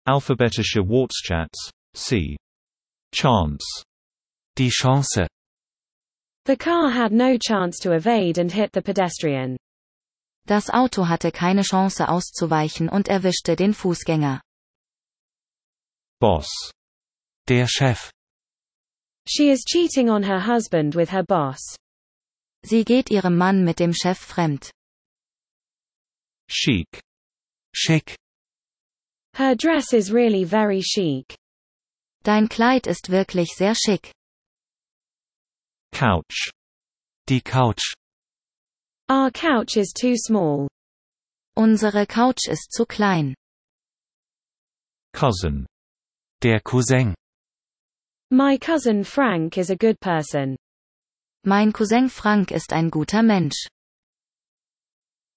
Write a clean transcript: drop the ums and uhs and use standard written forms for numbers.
Alphabetische Wortschatz. C. Chance. Die Chance. The car had no chance to evade and hit the pedestrian. Das Auto hatte keine Chance auszuweichen und erwischte den Fußgänger. Boss. Der Chef. She is cheating on her husband with her boss. Sie geht ihrem Mann mit dem Chef fremd. Chic. Schick. Her dress is really very chic. Dein Kleid ist wirklich sehr schick. Couch. Die Couch. Our couch is too small. Unsere Couch ist zu klein. Cousin. Der Cousin. My cousin Frank is a good person. Mein Cousin Frank ist ein guter Mensch.